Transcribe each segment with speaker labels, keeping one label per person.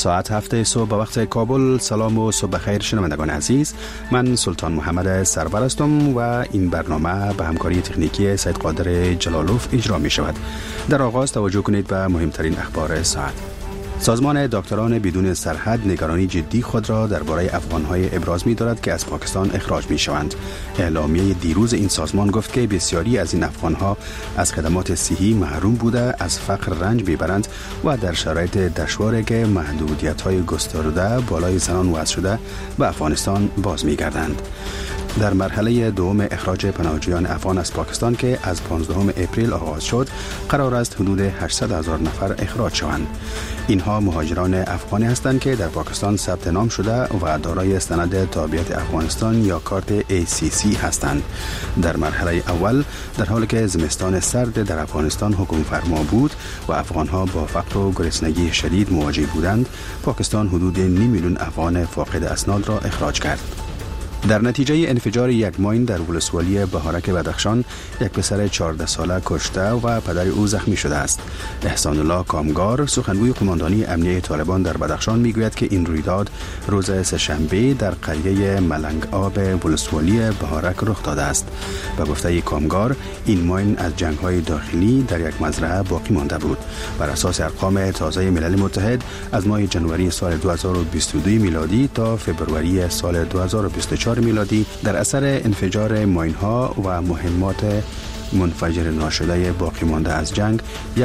Speaker 1: ساعت 7 صبح به وقت کابل. سلام و صبح بخیر شنوندگان عزیز، من سلطان محمد سرور هستم و این برنامه به همکاری تکنیکی سید قادر جلالوف اجرا می شود. در آغاز توجه کنید به مهمترین اخبار ساعت. سازمان دکتران بدون سرحد نگرانی جدی خود را درباره افغان‌های ابراز می‌دارد که از پاکستان اخراج می‌شوند. اعلامیه دیروز این سازمان گفت که بسیاری از این افغان‌ها از خدمات صحی محروم بوده، از فقر رنج می‌برند و در شرایط دشواری که محدودیت‌های گسترده بالای زنان وضع شده به افغانستان باز می‌گردند. در مرحله دوم اخراج پناهجویان افغان از پاکستان که از 15 اپریل آغاز شد، قرار است حدود 800,000 نفر اخراج شوند. اینها مهاجران افغانی هستند که در پاکستان ثبت نام شده و دارای سند تابعیت افغانستان یا کارت ACC هستند. در مرحله اول در حالی که زمستان سرد در افغانستان حکم فرما بود و افغانها با فقر و گرسنگی شدید مواجه بودند، پاکستان حدود 500,000 افغان فاقد اسناد را اخراج کرد. در نتیجه انفجار یک ماین در ولسوالی بهارک بدخشان، یک پسر 14 ساله کشته و پدر او زخمی شده است. احسان الله کامگار، سخنگوی قماندانی امنیه طالبان در بدخشان، میگوید که این رویداد روز سه‌شنبه در قریه ملنگ آب ولسوالی بهارک رخ داده است. به گفته کامگار، این ماین از جنگ‌های داخلی در یک مزرعه باقی مانده بود. بر اساس ارقام تازه ملل متحد، از ماه جنوری سال 2022 میلادی تا فوریه سال 2024 میلادی در اثر انفجار ماین‌ها و مهمات منفجر ناشده باقی مانده از جنگ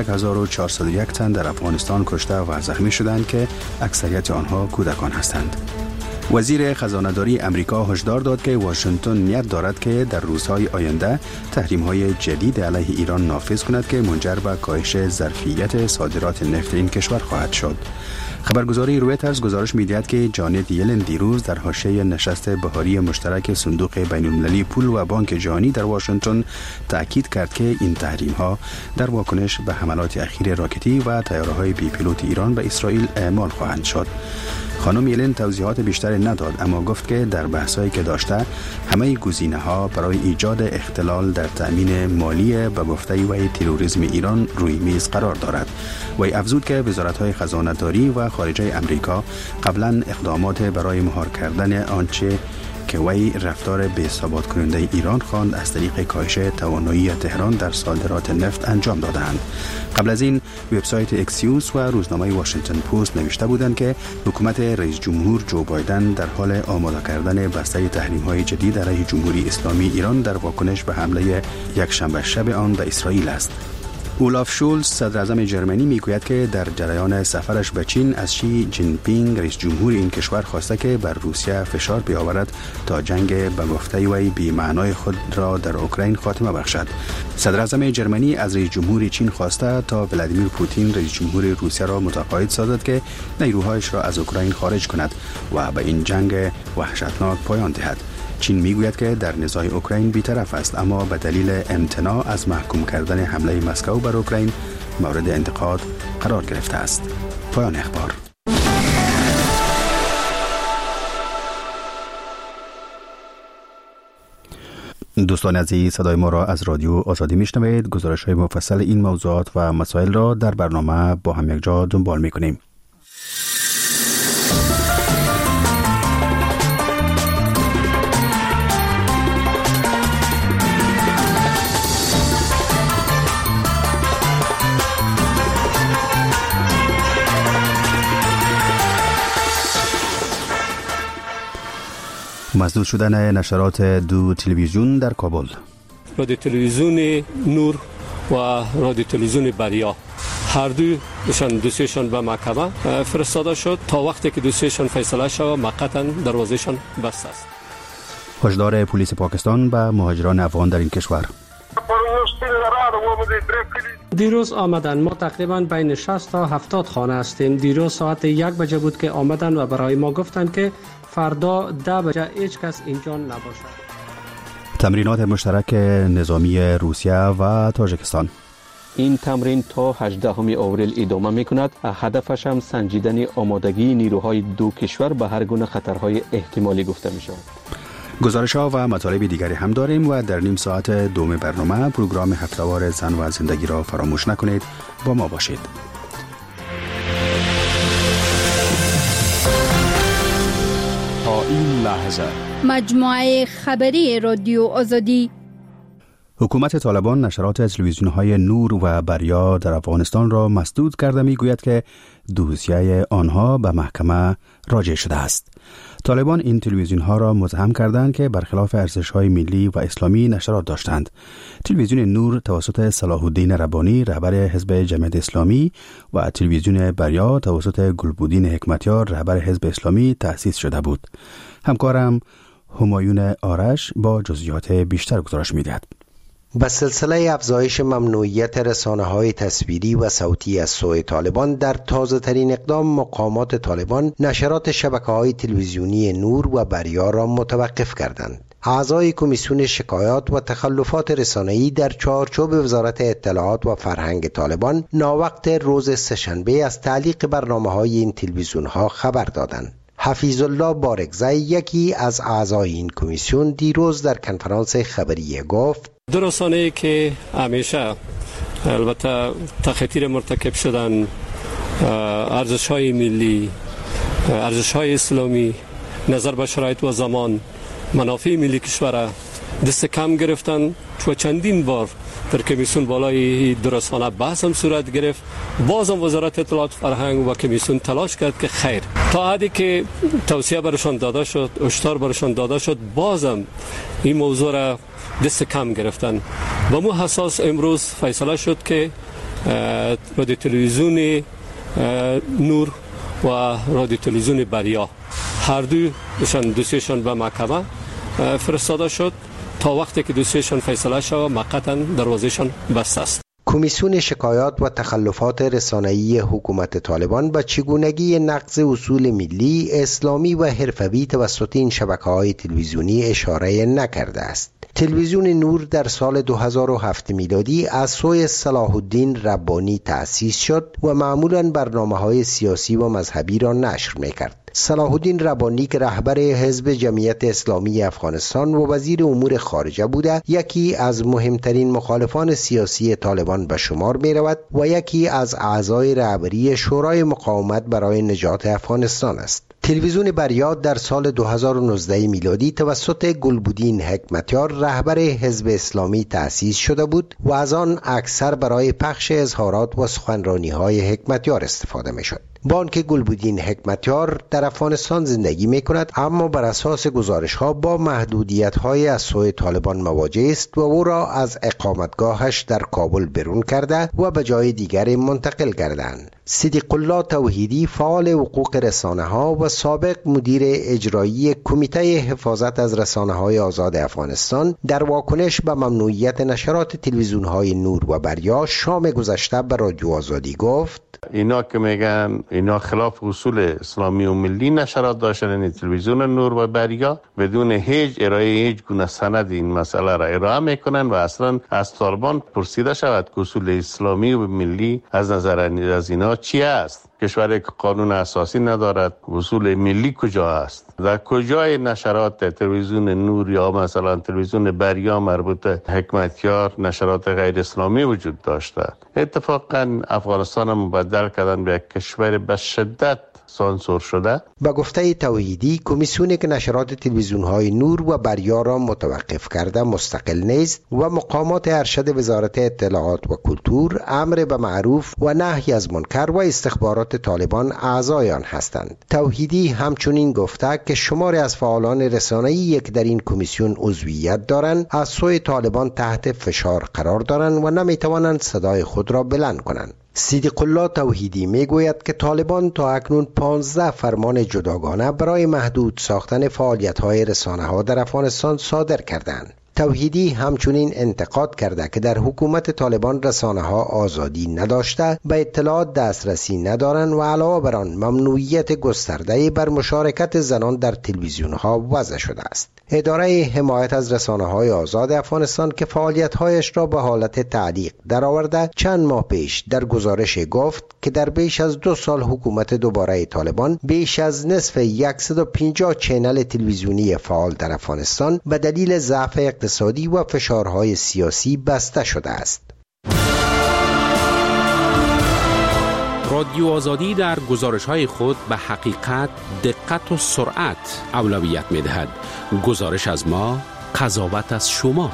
Speaker 1: 1401 تن در افغانستان کشته و زخمی شدند که اکثریت آنها کودکان هستند. وزیر خزانه‌داری امریکا هشدار داد که واشنگتن نیت دارد که در روزهای آینده تحریم‌های جدید علیه ایران نافذ کند که منجر به کاهش ظرفیت صادرات نفت این کشور خواهد شد. خبرگزاری رویترز گزارش می‌دهد که جانت یلن دیروز در حاشیه نشست بهاری مشترک صندوق بین‌المللی پول و بانک جهانی در واشنگتن تاکید کرد که این تحریم‌ها در واکنش به حملات اخیر راکتی و طیاره‌های بی پیلوت ایران به اسرائیل اعمال خواهند شد. خانم یلن توضیحات بیشتری نداد، اما گفت که در بحث‌هایی که داشته همه گزینه‌ها برای ایجاد اختلال در تأمین مالی به گفته وی تروریسم ایران روی میز قرار دارد. وی افزود که وزارت‌های خزانه‌داری و خارجه امریکا قبلا اقدامات برای مهار کردن آنچه که وی رفتار بی‌ثبات کننده ایران خواند از طریق کاهش توانایی تهران در صادرات نفت انجام دادند. قبل از این وبسایت اکسیوس و روزنامه واشنگتن پست نوشته بودند که حکومت رئیس جمهور جو بایدن در حال آماده کردن بسته تحریم‌های جدید علیه جمهوری اسلامی ایران در واکنش به حمله یکشنبه شب آن به اسرائیل است. اولاف شولز، صدر اعظم جرمنی، میگوید که در جریان سفرش به چین از شی جین پینگ رئیس جمهور این کشور خواسته که بر روسیه فشار بیاورد تا جنگ به گفته وی بی معنای خود را در اوکراین خاتمه بخشد. صدر اعظم جرمنی از رئیس جمهور چین خواسته تا ولادیمیر پوتین رئیس جمهور روسیه را متقاعد سازد که نیروهایش را از اوکراین خارج کند و به این جنگ وحشتناک پایان دهد. چین میگوید که در نزاع اوکراین بی‌طرف است، اما به دلیل امتناع از محکوم کردن حمله مسکو بر اوکراین مورد انتقاد قرار گرفته است. پایان اخبار. دوستان عزیز، صدای ما را از رادیو آزادی میشنوید. گزارش‌های مفصل این موضوعات و مسائل را در برنامه با هم یک جا دنبال می‌کنیم. مسدود شدن نشرات دو تلویزیون در کابل.
Speaker 2: رادیو تلویزیون نور و رادیو تلویزیون بریا هر دوستشان به محکمه فرستاده شد تا وقتی که دوستشان فیصله شود موقتا دروازهشان بسته است.
Speaker 1: هشدار پلیس پاکستان به مهاجران افغان در این کشور.
Speaker 3: دیروز آمدن، ما تقریبا بین 60 تا 70 خانه هستیم. دیروز ساعت 1 بجه بود که آمدن و برای ما گفتن که فردا 10 بجه هیچ کس اینجا نباشد.
Speaker 1: تمرینات مشترک نظامی روسیه و تاجیکستان.
Speaker 4: این تمرین تا 18 آوریل ادامه می‌کند. هدفش هم سنجیدن آمادگی نیروهای دو کشور به هر گونه خطرهای احتمالی گفته می‌شود.
Speaker 1: گزارش‌ها و مطالب دیگری هم داریم و در نیم ساعت دوم برنامه پروگرام هفته‌وار زن و زندگی را فراموش نکنید. با ما باشید.
Speaker 5: این لحظه
Speaker 6: مجموعه خبری رادیو آزادی.
Speaker 1: حکومت طالبان نشرات تلویزیون‌های نور و بریا در افغانستان را مسدود کرده می‌گوید که دوسیه آنها به محکمه راجع شده است. طالبان این تلویزیون‌ها را متهم کردند که برخلاف ارزش‌های ملی و اسلامی نشرات داشتند. تلویزیون نور توسط صلاح الدین ربانی رهبر حزب جمعیت اسلامی و تلویزیون بریا توسط گلبودین حکمتیار رهبر حزب اسلامی تأسیس شده بود. همکارم همایون آرش با جزئیات بیشتر گزارش می‌دهد.
Speaker 7: با سلسله افزایش ممنوعیت رسانه‌های تصویری و صوتی از سوی طالبان، در تازه‌ترین اقدام مقامات طالبان نشرات شبکه‌های تلویزیونی نور و بریا را متوقف کردند. اعضای کمیسیون شکایات و تخلفات رسانه‌ای در چارچوب وزارت اطلاعات و فرهنگ طالبان ناوقت روز سه‌شنبه از تعلیق برنامه‌های این تلویزیون‌ها خبر دادند. حفیظ الله بارگزی، یکی از اعضای این کمیسیون، دیروز در کنفرانس خبری گفت:
Speaker 2: دو رسانه‌ای که همیشه البته تخطیر مرتکب شدن ارزش‌های ملی، ارزش‌های اسلامی، نظر به شرایط و زمان، منافع ملی کشور دست کم گرفتن و چندین بار در کمیسیون بالای دو رسانه بحث هم صورت گرفت. بازم وزارت اطلاعات فرهنگ و کمیسیون تلاش کرد که خیر، تا حدی که توصیه برشان داده شد، هشدار برشان داده شد، بازم این موضوع را دست کم گرفتن. و مو حساس امروز فیصله شد که رادیو تلویزیون نور و رادیو تلویزیون بریا هر دوسیشان به محکمه فرستاده شد تا وقتی که دوسیشان فیصله شود موقتا دروازهشان بسته است.
Speaker 7: کمیسیون شکایات و تخلفات رسانه‌ای حکومت طالبان به چگونگی نقض اصول ملی، اسلامی و حرفوی توسط این شبکه‌های تلویزیونی اشاره نکرده است. تلویزیون نور در سال 2007 میلادی از سوی صلاح الدین ربانی تأسیس شد و معمولاً برنامه‌های سیاسی و مذهبی را نشر می‌کرد. صلاح الدین ربانی که رهبر حزب جمعیت اسلامی افغانستان و وزیر امور خارجه بوده، یکی از مهمترین مخالفان سیاسی طالبان به شمار می رود و یکی از اعضای رهبری شورای مقاومت برای نجات افغانستان است. تلویزیون بریا در سال 2019 میلادی توسط گلبودین حکمتیار رهبر حزب اسلامی تأسیس شده بود و از آن اکثر برای پخش اظهارات و سخنرانی‌های حکمتیار استفاده می‌شد. با آنکه گلبودین حکمتیار در افغانستان زندگی می‌کند، اما بر اساس گزارش‌ها با محدودیت‌های از سوی طالبان مواجه است و او را از اقامتگاهش در کابل بیرون کرده و به جای دیگر منتقل کردند. صدیق الله توحیدی، فعال حقوق رسانه‌ها و سابق مدیر اجرایی کمیته حفاظت از رسانه‌های آزاد افغانستان، در واکنش به ممنوعیت نشرات تلویزیون‌های نور و بریا شام گذشته به رادیو آزادی گفت:
Speaker 8: اینا که میگن اینا خلاف اصول اسلامی و ملی نشرات داشتن، این تلویزیون نور و بریا بدون هیچ ارائه هیچ گونه سند این مسئله را ارائه میکنن و اصلا از طالبان پرسیده شود که اصول اسلامی و ملی از نظر از اینا چی است؟ کشوری که قانون اساسی ندارد، اصول ملی کجا است؟ در کجای نشرات تلویزیون نور یا مثلا تلویزیون بریا مربوط حکمتیار نشرات غیر اسلامی وجود داشته؟ اتفاقا افغانستان مبدل کردن به کشور به شدت سانسور شده.
Speaker 7: با گفته توحیدی، کمیسیونی که نشرات تلویزیون‌های نور و بریا را متوقف کرده مستقل نیست و مقامات ارشد وزارت اطلاعات و کلتور، امر به معروف و نهی از منکر و استخبارات طالبان اعضای آن هستند. توحیدی همچنین گفته که شماری از فعالان رسانه‌ای که در این کمیسیون عضویت دارند از سوی طالبان تحت فشار قرار دارند و نمی‌توانند صدای خود را بلند کنند. صدیق الله توحیدی میگوید که طالبان تا اکنون 15 فرمان جداگانه برای محدود ساختن فعالیت‌های رسانه‌ها در افغانستان صادر کردند. توحیدی همچنین انتقاد کرده که در حکومت طالبان رسانه‌ها آزادی نداشته، به اطلاعات دسترسی ندارند و علاوه بر آن ممنوعیت گسترده بر مشارکت زنان در تلویزیون‌ها وضع شده است. اداره حمایت از رسانه‌های آزاد افغانستان که فعالیت‌هایش را به حالت تعلیق درآورده، چند ماه پیش در گزارش گفت که در بیش از 2 سال حکومت دوباره طالبان بیش از نصف 150 چینل تلویزیونی فعال در افغانستان به دلیل ضعف اقتصادی و فشارهای سیاسی بسته شده است.
Speaker 5: رادیو آزادی در گزارش‌های خود به حقیقت، دقت و سرعت اولویت می‌دهد. گزارش از ما، قضاوت از شما.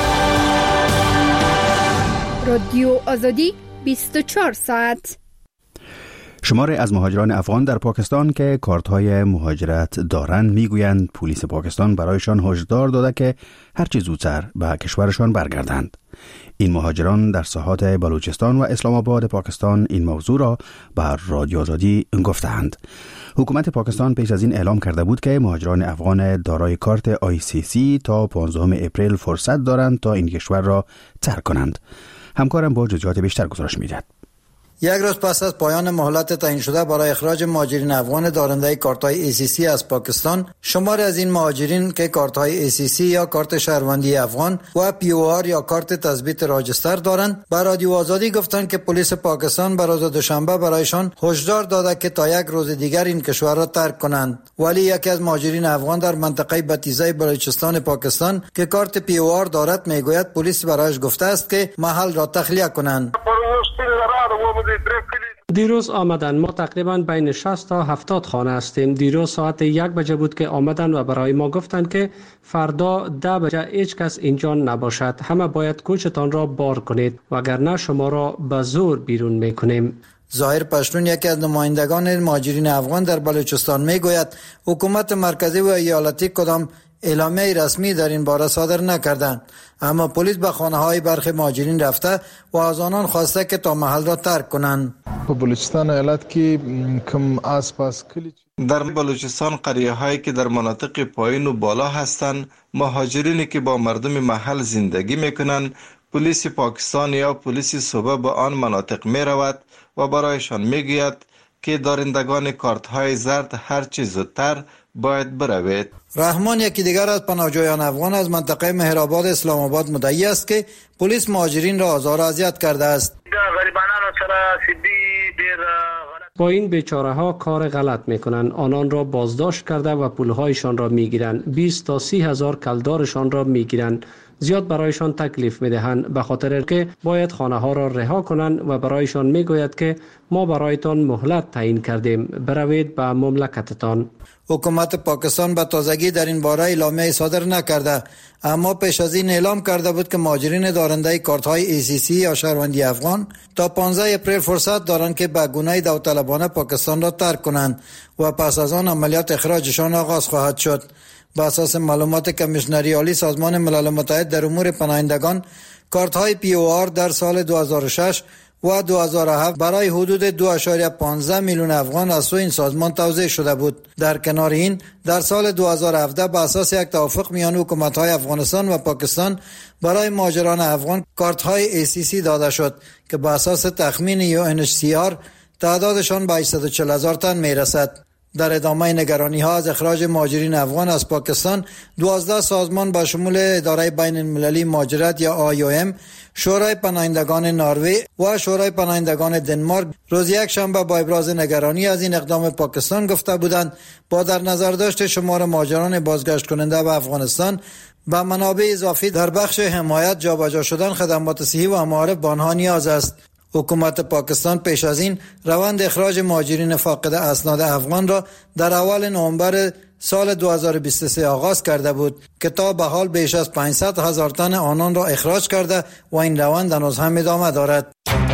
Speaker 6: رادیو آزادی 24 ساعت.
Speaker 1: شماری از مهاجران افغان در پاکستان که کارت‌های مهاجرت دارند میگویند پلیس پاکستان برایشان هشدار داده که هرچه زودتر به کشورشان برگردند. این مهاجران در ساحات بلوچستان و اسلام آباد پاکستان این موضوع را بر رادیو آزادی گفتند. حکومت پاکستان پیش از این اعلام کرده بود که مهاجران افغان دارای کارت ICC تا 15 اپریل فرصت دارند تا این کشور را ترک کنند. همکارم با جزئیات بیشتر گزارش می‌دهد.
Speaker 9: یک روز پس از پایان مهلت تعیین شده برای اخراج مهاجرین افغان دارنده کارت‌های ACC از پاکستان، شماری از این مهاجرین که کارت‌های ACC یا کارت شهروندی افغان و POR یا کارت تثبیت راجستر دارند، به رادیو آزادی گفتند که پلیس پاکستان به روز دوشنبه برایشان هشدار داده که تا یک روز دیگر این کشور را ترک کنند. ولی یکی از مهاجرین افغان در منطقه بتیزه بلوچستان پاکستان که کارت POR دارد میگوید پلیس برایش گفته است که محل را تخلیه کنند.
Speaker 3: دیروز آمدن، ما تقریبا بین 60 تا 70 خانه هستیم. دیروز ساعت 1 بجه بود که آمدن و برای ما گفتند که فردا 10 بجه هیچ کس اینجا نباشد، همه باید کوچتان را بار کنید وگرنه شما را به زور بیرون میکنیم.
Speaker 9: ظاهر پشتون یکی از نمایندگان مهاجرین افغان در بلوچستان میگوید حکومت مرکزی و ایالتی کدام اعلامیه رسمی در این باره صادر نکردند، اما پلیس به خانه های برخی مهاجرین رفته و از آنان خواسته که تا محل را ترک کنند.
Speaker 10: بلوچستان ایالت که کم آسپاس
Speaker 11: در بلوچستان قریه هایی که در مناطق پایین و بالا هستند، مهاجرینی که با مردم محل زندگی میکنند، پلیس پاکستان یا پلیس صوبه به آن مناطق می رود و برایشان میگوید که دارندگان کارت های زرد هر چه زودتر باید بروید.
Speaker 9: رحمان یکی دیگر از پناهجویان افغان از منطقه مهرآباد اسلام آباد مدعی است که پلیس مهاجرین را آزار و اذیت کرده است.
Speaker 3: با این بیچاره ها کار غلط میکنند، آنان را بازداشت کرده و پولهایشان را میگیرند، 20 تا 30 هزار کلدارشان را میگیرند، زیاد برایشان تکلیف میدهند به خاطر که باید خانه ها را رها کنند و برایشان میگوید که ما برایتان مهلت تعیین کردیم، بروید به مملکتتان.
Speaker 9: حکومت پاکستان به تازگی در این باره اعلامیه صادر نکرده، اما پیش از این اعلام کرده بود که مهاجرین دارنده کارت‌های ACC یا شهروندی افغان تا 15 اپریل فرصت دارند که به گونه داوطلبانه پاکستان را ترک کنند و پس از آن عملیات اخراجشان آغاز خواهد شد. بر اساس معلومات کمیشنری عالی سازمان ملل متحد در امور پناهندگان، کارت‌های POR در سال 2006 و 2007 برای حدود 2.15 میلیون افغان از سوی این سازمان توزیع شده بود. در کنار این، در سال 2017 به اساس یک توافق میان حکومت‌های افغانستان و پاکستان برای مهاجران افغان کارت‌های ACC داده شد که به اساس تخمین UNHCR تعدادشان به 840,000 تن میرسد. در ادامه نگرانی‌ها از اخراج مهاجرین افغان از پاکستان، 12 سازمان با شمول اداره بین المللی مهاجرت یا IOM، شورای پناهندگان نروژ و شورای پناهندگان دنمارک روز یک شنبه با ابراز نگرانی از این اقدام پاکستان گفته بودند با در نظر داشت شمار مهاجران بازگشت کننده به افغانستان به منابع اضافی در بخش حمایت، جابجا شدن خدمات صحی و معارف به آنها نیاز است. حکومت پاکستان پیش از این روند اخراج مهاجرین فاقد اسناد افغان را در اول نوامبر سال 2023 آغاز کرده بود که تا به حال بیش از 500,000 تن آنان را اخراج کرده و این روند هنوز هم ادامه دارد.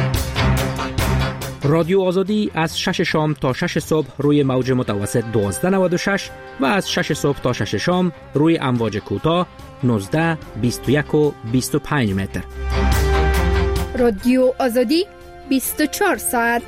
Speaker 12: رادیو آزادی از 6 شام تا 6 صبح روی موج متوسط 1296 و از 6 صبح تا 6 شام روی امواج کوتاه 19، 21 و 25 متر.
Speaker 6: رادیو آزادی 24 ساعت.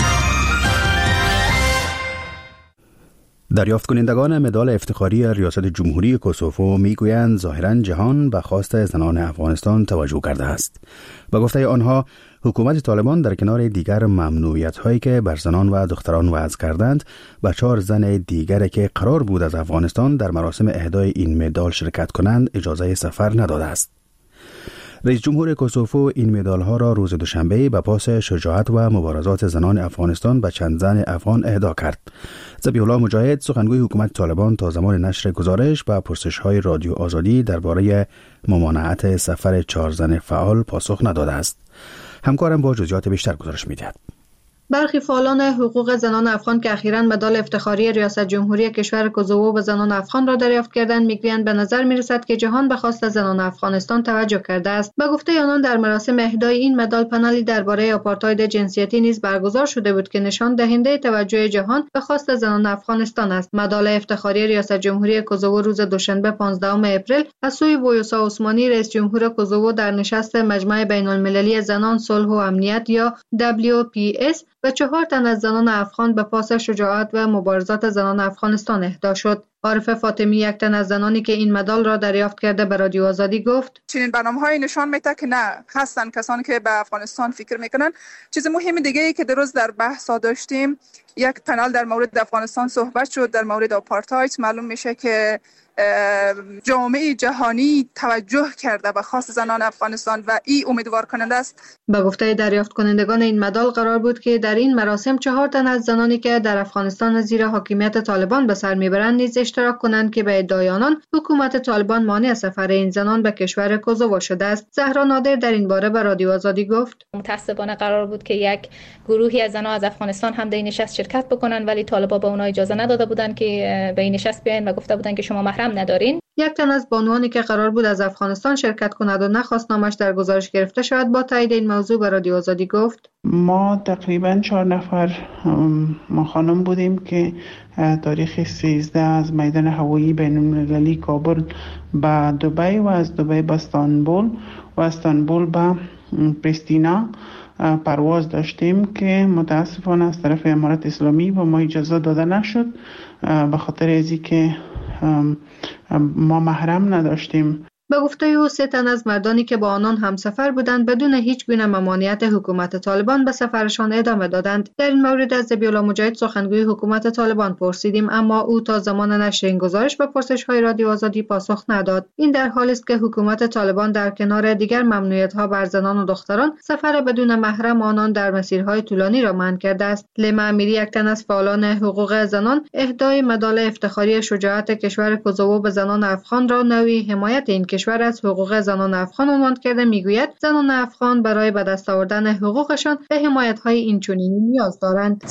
Speaker 1: دریافت کنندگان مدال افتخاری ریاست جمهوری کوسوو میگویند ظاهراً جهان به خواست زنان افغانستان توجه کرده است. به گفته آنها، حکومت طالبان در کنار دیگر ممنوعیت‌هایی که بر زنان و دختران وضع کردند، به 4 زن دیگر که قرار بود از افغانستان در مراسم اهدای این مدال شرکت کنند اجازه سفر نداده است. رئیس جمهور کوسوو این مدال‌ها را روز دوشنبه به پاس شجاعت و مبارزات زنان افغانستان به چند زن افغان اهدا کرد. ذبیح الله مجاهد، سخنگوی حکومت طالبان، تا زمان نشر گزارش به پرسش‌های رادیو آزادی درباره ممانعت سفر 4 زن فعال پاسخ نداده است. همکارم با جزئیات بیشتر گزارش می‌دهد.
Speaker 13: برخی فعالان حقوق زنان افغان که اخیراً مدال افتخاری ریاست جمهوری کشور کوزوو به زنان افغان را دریافت کردند میگویند به نظر میرسد که جهان به خواست زنان افغانستان توجه کرده است. به گفته آنان در مراسم اهدای این مدال پنلی درباره آپارتاید جنسیتی نیز برگزار شده بود که نشان دهنده توجه جهان به خواست زنان افغانستان است. مدال افتخاری ریاست جمهوری کوزوو روز دوشنبه 15 اپریل از سوی ویوسا عثمانی رئیس جمهور کوزوو در نشست مجمع بین‌المللی زنان صلح و امنیت یا WPS و 4 تن از زنان افغان به پاس شجاعت و مبارزات زنان افغانستان اهدا شد. عارفه فاطمی یک تن از زنانی که این مدال را دریافت کرده به رادیو آزادی گفت
Speaker 14: چنین برنامه‌های نشان میده که نه هستن کسانی که به افغانستان فکر میکنن. چیز مهم دیگه ای که درست در بحث داشتیم یک پنل در مورد افغانستان صحبت شد در مورد آپارتاید. معلوم میشه که جامعه جهانی توجه کرده به خواست زنان افغانستان و این امیدوار کننده است.
Speaker 13: به گفته دریافت کنندگان این مدال قرار بود که در این مراسم 4 تن از زنانی که در افغانستان زیر حاکمیت طالبان به سر میبرند نیز اشتراک کنند که به ادعای آنان حکومت طالبان مانع سفر این زنان به کشور کوزوو شده است. زهرا نادر در این باره به رادیو آزادی گفت
Speaker 15: متأسفانه قرار بود که یک گروهی از زنان از افغانستان هم در این نشست شرکت بکنن ولی طالبان به اونها اجازه نداده بودند که به این نشست بیاین و گفته بودند که شما محرم ندارین.
Speaker 13: یک تن از بانوانی که قرار بود از افغانستان شرکت کند و نخواست نامش در گزارش گرفته شود با تایید این موضوع به رادیو آزادی گفت
Speaker 16: ما تقریبا 4 نفر ما خانم بودیم که تاریخ 13 از میدان هوایی بین‌المللی کابل به دبی و از دبی به استانبول و استانبول به پریستینا پرواز داشتیم که متاسفانه از طرف امارت اسلامی و ما اجازه داده نشد به خاطر ازی که ما محرم نداشتیم.
Speaker 13: به گفته او 3 تن از مردانی که با آنان همسفر بودند بدون هیچ گونه ممانعت حکومت طالبان به سفرشان ادامه دادند. در این مورد از ذبیح‌الله مجاهد سخنگوی حکومت طالبان پرسیدیم اما او تا زمان نشر این گزارش به پرسش‌های رادیو آزادی پاسخ نداد. این در حالی است که حکومت طالبان در کنار دیگر ممنوعیت‌ها بر زنان و دختران سفر بدون محرم آنان در مسیرهای طولانی را منع کرده است. لیما امیری یک تن از فعالان حقوق زنان اهدای مدال افتخاری شجاعت کشور کوزوو به زنان افغان را نوعی حمایت این کشور از حقوق زنان افغان عنوان کرده. میگوید زنان افغان برای به دست آوردن حقوقشان به حمایت‌های اینچنینی نیاز دارند.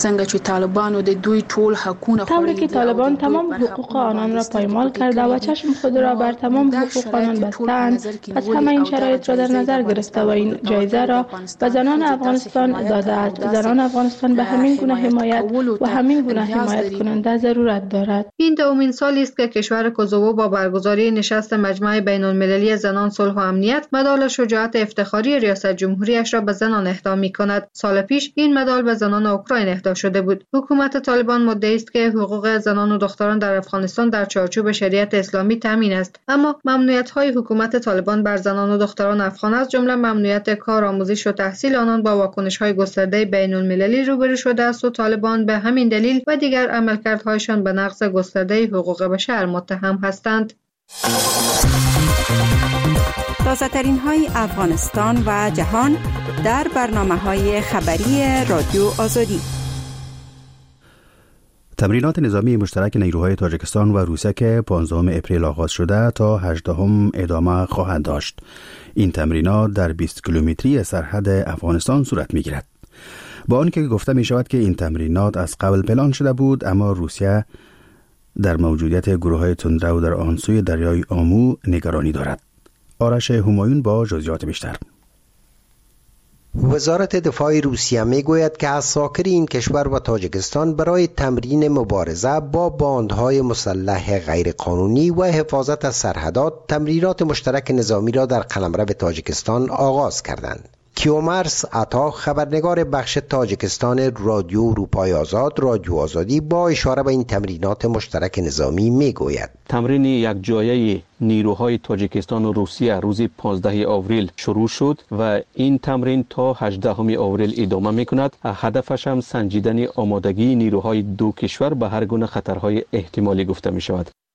Speaker 17: طوری که طالبان تمام حقوق آنان را پایمال کرده و چشم خود را بر تمام حقوق آنان بستند، پس همه این شرایط را در نظر گرفته و این جایزه را به زنان افغانستان داده است. زنان افغانستان به همین گونه حمایت و همین گونه حمایت کننده ضرورت دارد.
Speaker 13: این دومین سالی است که کشور کوزوو با برگزاری نشست مجمع بین‌المللی زنان صلح و امنیت مدال شجاعت افتخاری ریاست جمهوریش را به زنان اهدا می‌کند. سال پیش این مدال به زنان اوکراین اهدا شده بود. حکومت طالبان مدعی است که حقوق زنان و دختران در افغانستان در چارچوب شریعت اسلامی تامین است، اما ممنوعیت‌های حکومت طالبان بر زنان و دختران افغان از جمله ممنوعیت کار، آموزش و تحصیل آنان با واکنش‌های گسترده بین‌المللی روبرو شده است و طالبان به همین دلیل و دیگر عملکردهایشان به نقض گسترده حقوق بشر متهم هستند.
Speaker 18: تازه‌ترین های افغانستان و جهان در برنامه‌های خبری رادیو آزادی.
Speaker 1: تمرینات نظامی مشترک نیروهای تاجیکستان و روسیه که 15 اپریل آغاز شده تا 18 ادامه خواهند داشت. این تمرینات در 20 کیلومتری سرحد افغانستان صورت می‌گیرد. با آنکه گفته می شود که این تمرینات از قبل پلان شده بود، اما روسیه در موجودیت گروه‌های تندرو در آن سوی دریای آمو نگرانی دارد. آرش همایون با جزئیات بیشتر.
Speaker 7: وزارت دفاع روسیه میگوید که عساکر این کشور و تاجیکستان برای تمرین مبارزه با باندهای مسلح غیرقانونی و حفاظت از سرحدات تمرینات مشترک نظامی را در قلمرو تاجیکستان آغاز کردند. کیومرس عطا خبرنگار بخش تاجیکستان رادیو اروپای آزاد رادیو آزادی با اشاره به این تمرینات مشترک نظامی میگوید
Speaker 4: تمرین یک جایه نیروهای تاجیکستان و روسیه روز 15 آوریل شروع شد و این تمرین تا 18 آوریل ادامه میکند. هدفش هم سنجیدن آمادگی نیروهای دو کشور به هر گونه خطرهای احتمالی گفته می شود.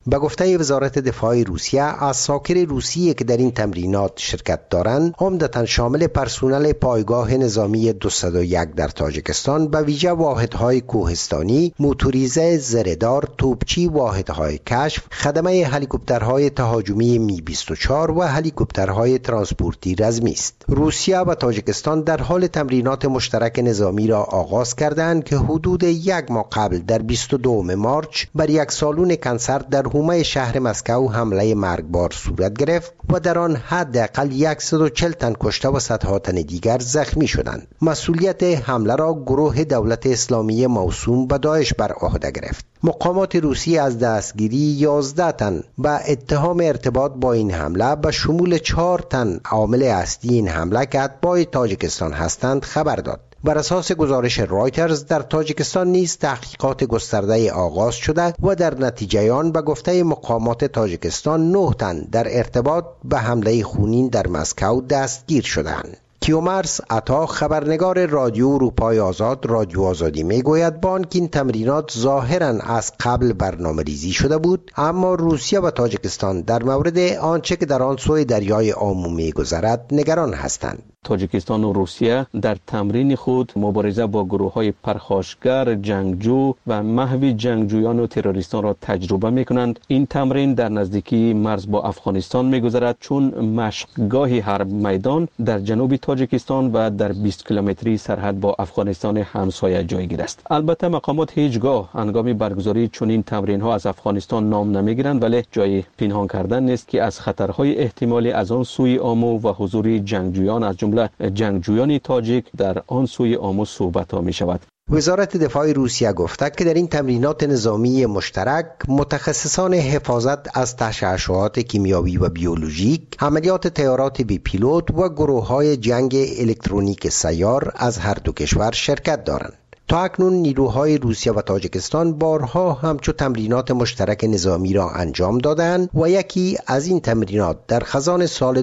Speaker 7: به گفته وزارت دفاع روسیه، عساکر روسیه که در این تمرینات شرکت دارند عمدتاً شامل پرسنل پایگاه نظامی 201 در تاجیکستان، به ویژه واحدهای کوهستانی، موتوریزه زردار، توپچی، واحدهای کشف، خدمه هلیکوپترهای تهاجمی می 24 و هلیکوپترهای ترانسپورتی رزمی است. روسیه و تاجیکستان در حال تمرینات مشترک نظامی را آغاز کردند که حدود یک ماه قبل در 22 مارچ بر یک سالن کنسرت در حومه شهر مسکو حمله مرگبار صورت گرفت و در آن حداقل 140 تن کشته و صدها تن دیگر زخمی شدند. مسئولیت حمله را گروه دولت اسلامی موسوم به داعش بر عهده گرفت. مقامات روسی از دستگیری 11 تن به اتهام ارتباط با این حمله به شمول 4 تن عامل اصلی این حمله که اتباع تاجیکستان هستند خبر داد. بر اساس گزارش رایترز در تاجیکستان نیز تحقیقات گسترده آغاز شده و در نتیجه آن به گفته مقامات تاجیکستان 9 تن در ارتباط به حمله خونین در مسکو دستگیر شدند. کیومرس عطا، خبرنگار رادیو اروپای آزاد رادیو آزادی میگوید بانک این تمرینات ظاهراً از قبل برنامه ریزی شده بود، اما روسیه و تاجیکستان در مورد آنچه که در آن سوی دریای آمو میگذرد نگران هستند.
Speaker 4: تاجیکستان و روسیه در تمرین خود مبارزه با گروه‌های پرخاشگر، جنگجو و محو جنگجویان و تروریستان را تجربه می‌کنند. این تمرین در نزدیکی مرز با افغانستان می‌گذرد، چون مشقگاه حرب میدان در جنوب تاجیکستان و در 20 کیلومتری سرحد با افغانستان همسایه جایگیر است. البته مقامات هیچگاه هنگام برگزاری چنین تمرین‌ها از افغانستان نام نمی‌گیرند، ولی جای پنهان کردن نیست که از خطرهای احتمالی از آن سوی آمو و حضور جنگجویان از جمله جنگجویان تاجیک در آن سوی آمو صحبت ها می شود.
Speaker 7: وزارت دفاع روسیه گفته که در این تمرینات نظامی مشترک متخصصان حفاظت از تشعشعات کیمیاوی و بیولوژیک، عملیات طیارات بی پیلوت و گروه‌های جنگ الکترونیک سیار از هر دو کشور شرکت دارند. تا اکنون نیروهای روسیه و تاجیکستان بارها همچو تمرینات مشترک نظامی را انجام دادند و یکی از این تمرینات در خزان سال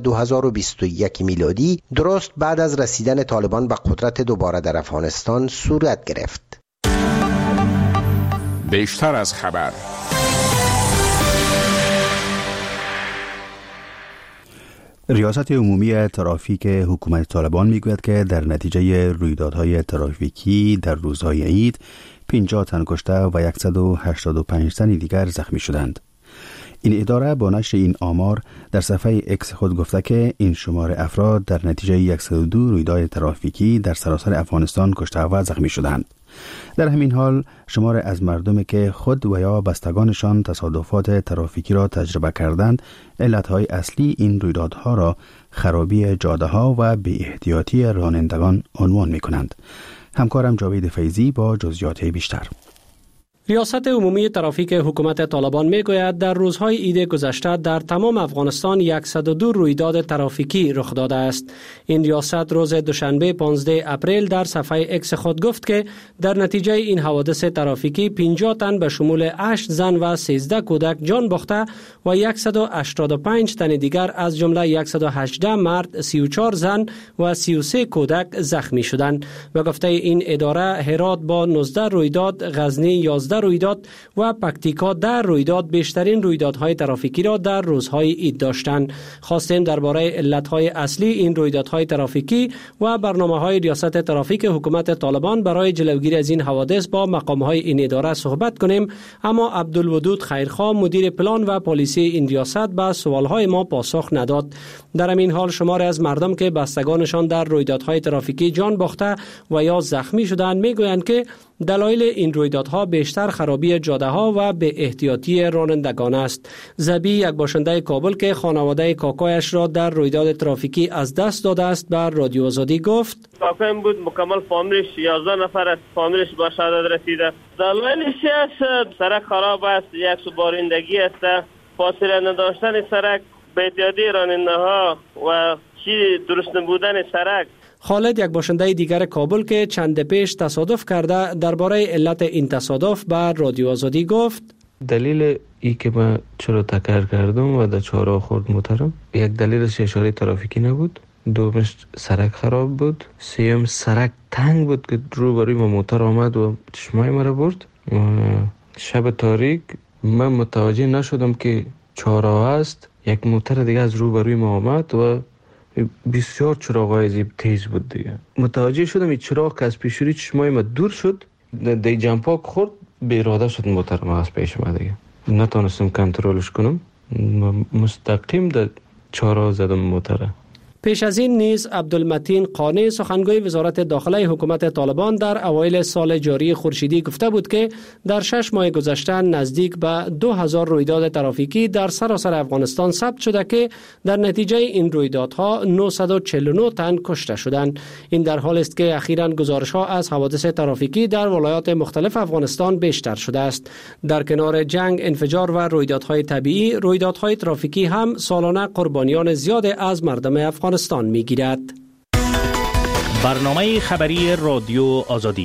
Speaker 7: 2021 میلادی درست بعد از رسیدن طالبان به قدرت دوباره در افغانستان صورت گرفت.
Speaker 5: بیشتر از خبر.
Speaker 1: ریاست عمومی ترافیک حکومت طالبان میگوید که در نتیجه رویدادهای ترافیکی در روزهای عید 50 تن کشته و 185 تن دیگر زخمی شدند. این اداره با نشر این آمار در صفحه اکس خود گفته که این شمار افراد در نتیجه 102 رویداد ترافیکی در سراسر افغانستان کشته و زخمی شدند. در همین حال شمار از مردمی که خود و یا بستگانشان تصادفات ترافیکی را تجربه کردند، علتهای اصلی این رویدادها را خرابی جاده‌ها و بی احتیاطی رانندگان عنوان می‌کنند. همکارم جاوید فیضی با جزئیات بیشتر.
Speaker 3: ریاست عمومی ترافیک حکومت طالبان میگوید در روزهای عید گذشته در تمام افغانستان 102 رویداد ترافیکی رخ داده است. این ریاست روز دوشنبه 15 اپریل در صفحه اکس خود گفت که در نتیجه این حوادث ترافیکی 50 تن به شمول 8 زن و 13 کودک جان باخته و 185 تن دیگر از جمله 118 مرد، 34 زن و 33 کودک زخمی شدند. و گفته این اداره هرات با 19 رویداد، غزنی 11 رویداد و پکتیکا در رویداد بیشترین رویدادهای ترافیکی را در روزهای عید داشتند. خواستیم درباره علتهای اصلی این رویدادهای ترافیکی و برنامه‌های ریاست ترافیک حکومت طالبان برای جلوگیری از این حوادث با مقام‌های این اداره صحبت کنیم، اما عبدالودود خیرخواه مدیر پلان و پلیسی این ریاست به سوالهای ما پاسخ نداد. در این حال شماری از مردم که بستگانشان در رویدادهای ترافیکی جان باخته و یا زخمی شدند میگویند که دلایل این رویدادها بیشتر خرابی جاده‌ها و به احتیاطی رانندگان است. زبی، یک باشنده کابل که خانواده کاکایش را در رویداد ترافیکی از دست داده است، بر رادیو آزادی گفت:
Speaker 19: کاکایم بود، مکمل فامیلش 11 نفر از فامیلش به شهادت رسیده. دلایلش است سرک خراب است، یک سوبارندگی است، فاصله نداشتن سرک، به احتیاطی راننده‌ها و چی درست نبودن سرک.
Speaker 3: خالد، یک باشنده دیگر کابل که چند پیش تصادف کرده، درباره علت این تصادف بر رادیو آزادی گفت:
Speaker 20: دلیل ای که من چرا تکر کردم و در چهارراه خورد موترم، یک دلیلش اشاره ترافیکی نبود، دومش سرک خراب بود، سیوم سرک تنگ بود که رو بروی ما موتر آمد و چشمای مرا برد. شب تاریک من متوجه نشدم که چهارراه است. یک موتر دیگه از روبروی ما آمد و بسیار چراغ‌های عجیب تیز بود دیگه. متوجه شدم این چراغ که از پیش روی چشمای ما دور شد، دی جمپاک خورد، بی اراده شد موتر ما از پیش ما دیگه. نتونستم کنترلش کنم، مستقیم در چهارراه زدم موتره.
Speaker 3: پیش از این نیز عبدالمتین قانی سخنگوی وزارت داخله حکومت طالبان در اوایل سال جاری خورشیدی گفته بود که در 6 ماه گذشته نزدیک به 2000 رویداد ترافیکی در سراسر افغانستان ثبت شده که در نتیجه این رویدادها 949 تن کشته شدند. این در حالی است که اخیراً گزارش‌ها از حوادث ترافیکی در ولایات مختلف افغانستان بیشتر شده است. در کنار جنگ، انفجار و رویدادهای طبیعی، رویدادهای ترافیکی هم سالانه قربانیان زیاد از مردم افغانستان میگیرد.
Speaker 12: برنامه خبری رادیو آزادی.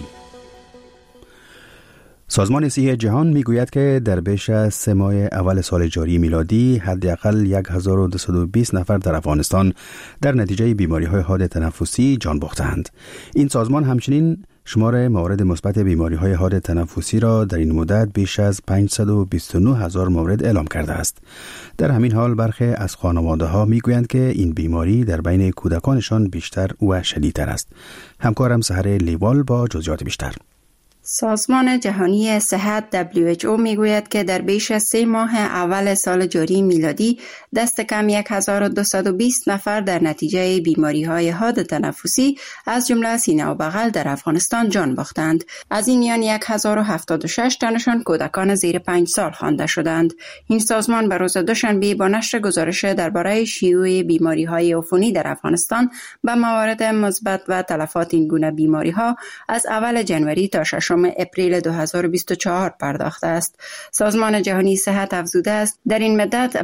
Speaker 1: سازمان صحی جهان میگوید که در بیش از 3 ماه اول سال جاری میلادی حداقل 1220 نفر در افغانستان در نتیجه بیماری‌های حاد تنفسی جان باختند. این سازمان همچنین شمار موارد مثبت بیماری‌های حاد تنفسی را در این مدت بیش از 529,000 مورد اعلام کرده است. در همین حال برخی از خانواده‌ها میگویند که این بیماری در بین کودکانشان بیشتر و شدیدتر است. همکارم سحر لیوال با جزئیات بیشتر.
Speaker 21: سازمان جهانی صحت WHO میگوید که در بیش از 3 ماه اول سال جاری میلادی دست کم 1220 نفر در نتیجه بیماری‌های حاد تنفسی از جمله سینه و بغل در افغانستان جان باختند. از این میان 1076 تنشان کودکان زیر 5 سال خوانده شدند. این سازمان به روز دوشنبه با نشر گزارش درباره شیوع بیماری‌های عفونی در افغانستان به موارد مثبت و تلفات این گونه بیماری‌ها از اول جنوری تا 6 اپریل 2024 پرداخته است. سازمان جهانی صحت افزوده است در این مدت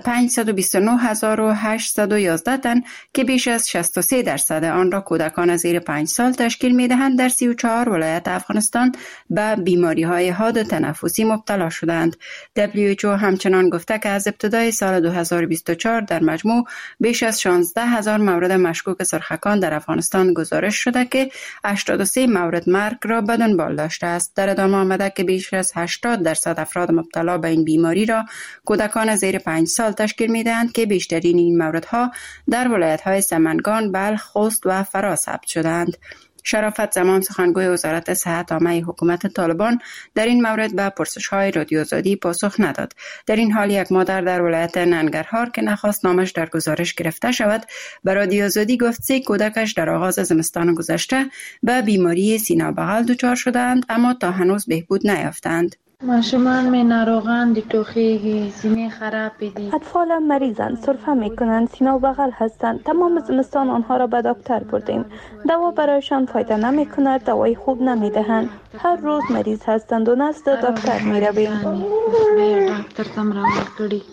Speaker 21: 529,811 تن که بیش از 63% آن را کودکان زیر 5 سال تشکیل می‌دهند در 34 ولایت افغانستان به بیماری‌های حاد تنفسی مبتلا شدند. WHO همچنان گفته که از ابتدای سال 2024 در مجموع بیش از 16,000 مورد مشکوک سرخکان در افغانستان گزارش شده که 83 مورد مرگ را به دنبال داشته است. در ادامه آمده که بیش از 80% افراد مبتلا به این بیماری را کودکان زیر 5 سال تشکیل می‌دهند که بیشترین این موردها در ولایت‌های سمنگان، بلخ، خوست و فرا ثبت شدند. شرافت زمان سخنگوی وزارت صحت عامه حکومت طالبان در این مورد به پرسش‌های رادیو آزادی پاسخ نداد. در این حال یک مادر در ولایت ننگرهار که نخواست نامش در گزارش گرفته شود به رادیو آزادی گفت 3 کودکش در آغاز زمستان گذشته به بیماری سینه و بغل دچار شدند اما تا هنوز بهبود نیافتند.
Speaker 22: ماشومان می ناروغان دی توخیگی سینه خراب بیدی.
Speaker 17: اطفال مریضند، سرفه می کنند، سینه و بغل هستند. تمام زمستان آنها را به دکتر بردیم. دوا برایشان فایده نمی کند، دوای خوب نمی دهند. هر روز مریض هستند و نزد دکتر می رویم.
Speaker 22: دکتر تمرا کردی.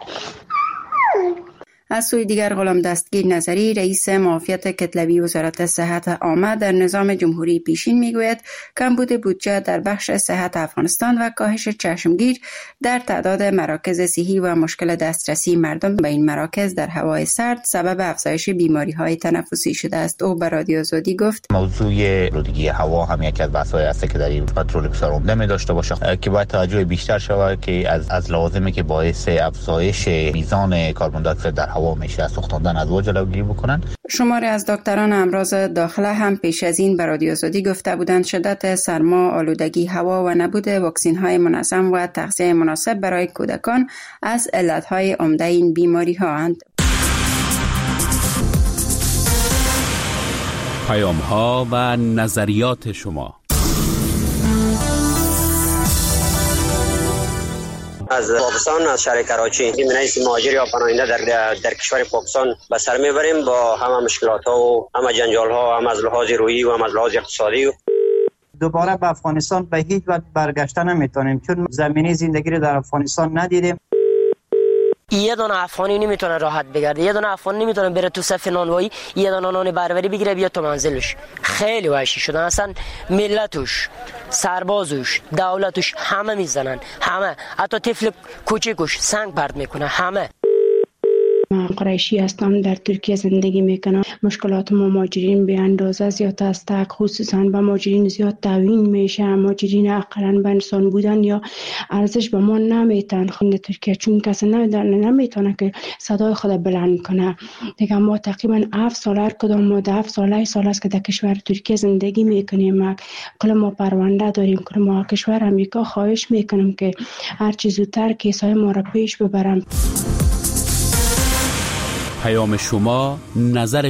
Speaker 21: از سوی دیگر غلام دستگیر نظری رئیس معافیت کتلوی وزارت صحت عامه در نظام جمهوری پیشین میگوید کمبود بودجه در بخش صحت افغانستان و کاهش چشمگیر در تعداد مراکز صحی و مشکل دسترسی مردم به این مراکز در هوای سرد سبب افزایش بیماری‌های تنفسی شده است. او به رادیو آزادی گفت
Speaker 23: موضوع آلودگی هوا هم یکی از بحث‌های است که در این کنترل بسیار عمده می داشته باشه که باید توجه بیشتر شود که از لوازمی که باعث افزایش میزان کربن دی اکساید در هوا میشه از سوختاندن از جلوگیری بکنن.
Speaker 21: شماری از دکتران امراض داخله هم پیش از این به رادیو آزادی گفته بودند شدت سرما، آلودگی هوا و نبود واکسن‌های منظم و تغذیه مناسب برای کودکان از علت‌های عمده این بیماری‌هاند.
Speaker 5: پیام‌ها و نظریات شما.
Speaker 24: از پاکستان، از شهر کراچی می‌نویسیم مهاجر یا پناهنده در کشور پاکستان به سر میبریم با همه مشکلات‌ها و همه جنجال‌ها، هم از لحاظ روحی و هم از لحاظ اقتصادی.
Speaker 25: دوباره به افغانستان به هیچ وجه برگشته نمیتونیم چون زمینه زندگی رو در افغانستان ندیدیم.
Speaker 26: یه دونه افغانی نمیتونه راحت بگرده، یه دونه افغان نمیتونه بره تو صف نانوایی، یه دونه نان بربری بگیره بیاد تو منزلش. خیلی وحشی شدن، اصلا ملتش، سربازش، دولتش همه میزنن، همه، حتی طفل کوچیکش سنگ پرت میکنه، همه.
Speaker 17: من قریشی هستم، در ترکیه زندگی میکنم. مشکلات مهاجرین به اندازه زیاد است، خصوصا به مهاجرین زیاد تعیین میشه. مهاجرین اقلا به انسان بودن یا ارزش به ما نمیتن خود ترکیه، چون کسی نمیتونه که صدای خود بلند کنه. دیگه ما تقریبا 7 سال هر کدام ما 7 سال است که در کشور ترکیه زندگی میکنیم. کل ما پرونده داریم، کل ما کشور امریکا. خواهش میکنم که هر چه زودتر کیسای ما را پیش ببرم.
Speaker 5: پیام شما، نظر